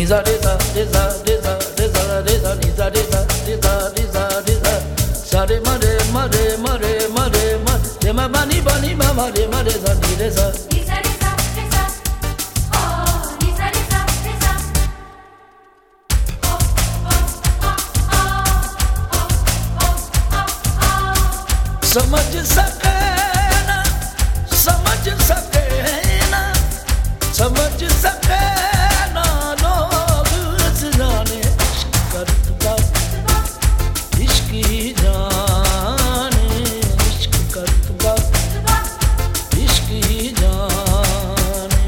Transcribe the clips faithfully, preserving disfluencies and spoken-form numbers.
Niza niza niza niza niza niza niza niza niza niza niza. Sare mare mare mare mare mare ma bani bani ma mare mare za niza. Niza niza niza. Oh niza niza niza. Oh oh oh oh oh oh oh. समझ सके ना समझ सके ना समझ सके ना लोग जाने इश्क करता इश्क ही जाने इश्क करता इश्क ही जाने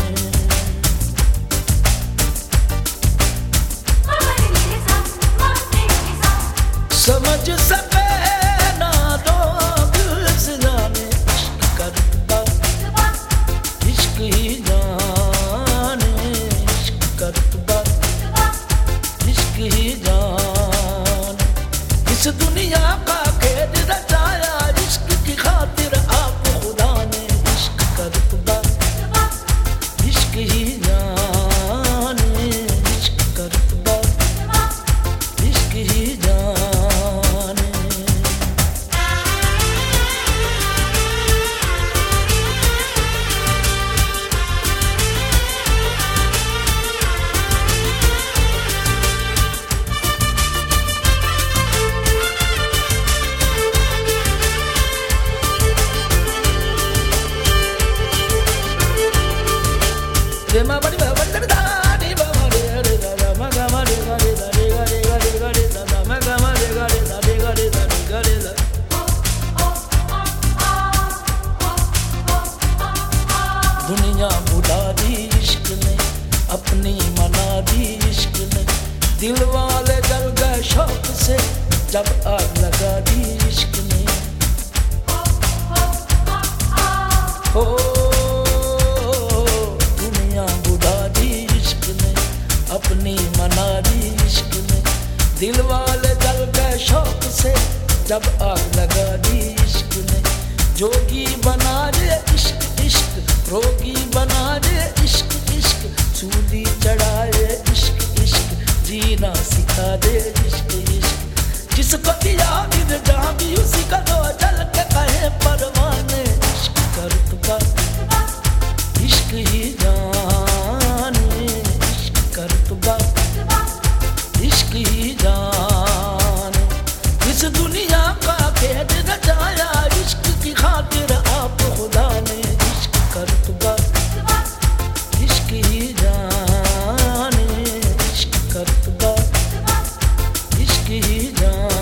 समझ सके ना लोग जाने इश्क करता इश्क ही जाने इश्क करता इश्क ही जाने इस दुनिया का खेद रचाया इश्क की खातिर आप खुदा ने इश्क करता इश्क ही जाने इश्क करता इश्क ही जाने रे मा बड़ी बड़ी बड़ी दादी बाबा रे रे दा मा गा मा रे गा रे दा रे गा रे गा रे गा रे दा दा मा गा मा रे गा रे दा रे गा रे दा रे गा रे दा दुनिया बुला दी इश्क ने अपनी मना दी इश्क ने दिल वाले जल गए शौक से जब आग लगा दी इश्क ने हो अपनी मना दी इश्क ने दिल वाले जल गए शौक से जब आग लगा दी इश्क ने जोगी बना दे इश्क इश्क रोगी बना दे इश्क इश्क सूली चढ़ाए इश्क इश्क जीना सिखा दे इश्क इश्क जिसको दिया दिल जहाँ भी उसी का दो जल के कहे परवाने इश्क करता इश्क ही जाने इश्क करता इश्क ही जाने इस दुनिया का खेद रचाया इश्क की खातिर आप खुदा ने इश्क करता इश्क ही जाने इश्क करता इश्क ही जाने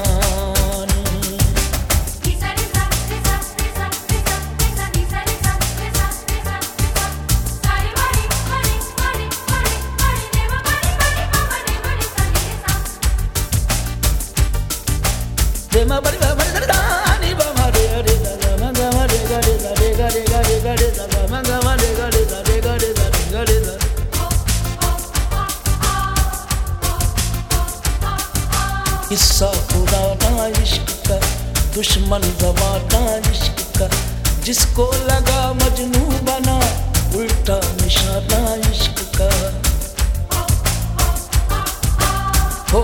मा बड़ी बड़ी दानी बाबा रे रे दा मा गा मा रे गा रे दा रे गा रे गा रे गा रे दा मा गा मा रे गा रे दा रे गा रे दा रे गा रे दा किस्सा पुराना इश्क का दुश्मन ज़माना इश्क का जिसको लगा मजनू बना उल्टा निशाना इश्क का हो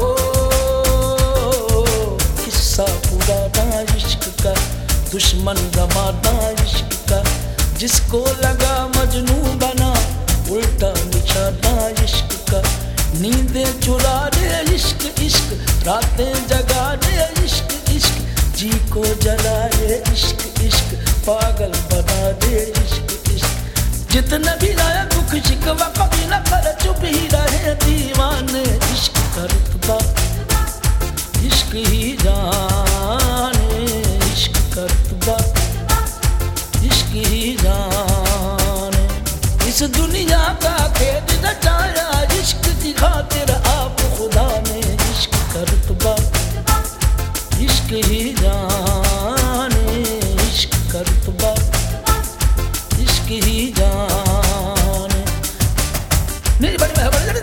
पुराना इश्क का दुश्मन ज़माना इश्क का जिसको लगा मजनू बना उल्टा निशाना इश्क का नींदें चुरा दे इश्क इश्क रातें जगा दे इश्क इश्क जी को जलाए इश्क इश्क पागल बना दे इश्क इश्क जितना भी लाया दुख शिकवा कभी न कर चुप ही रहे दीवाने इश्क करता इश्क ही जाने इश्क करता इश्क ही जाने इस दुनिया का खेद रचाया इश्क की खातिर आप खुदा ने इश्क करता इश्क ही जाने इश्क करता इश्क ही जाने मेरी बड़ी बड़ी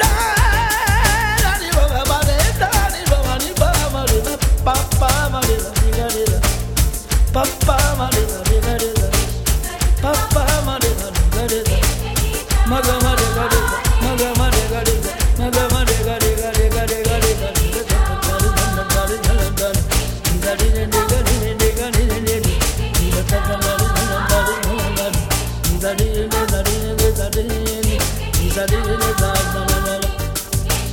Papa Marina, Marina, Papa Marina, Marina, Papa Marina, Marina, Maga Marina, Maga Marina, Maga Marina.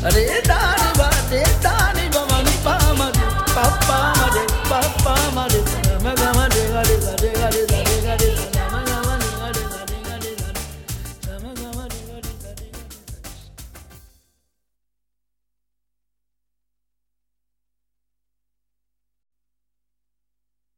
अरे दानी बादे दानी बमनी पामरे पापा मरे पापा मरे मगा मरे गरे गरे गरे